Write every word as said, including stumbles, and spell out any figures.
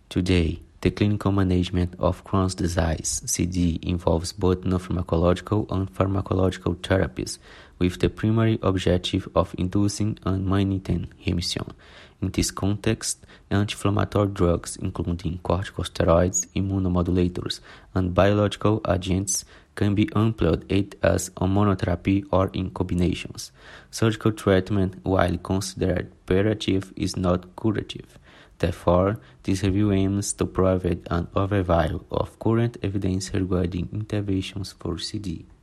Today, the clinical management of Crohn's disease (C D) involves both non-pharmacological and pharmacological therapies, with the primary objective of inducing and maintaining remission. In this context, anti-inflammatory drugs, including corticosteroids, immunomodulators, and biological agents, can be employed either as a monotherapy or in combinations. Surgical treatment, while considered palliative, is not curative. Therefore, this review aims to provide an overview of current evidence regarding interventions for C D.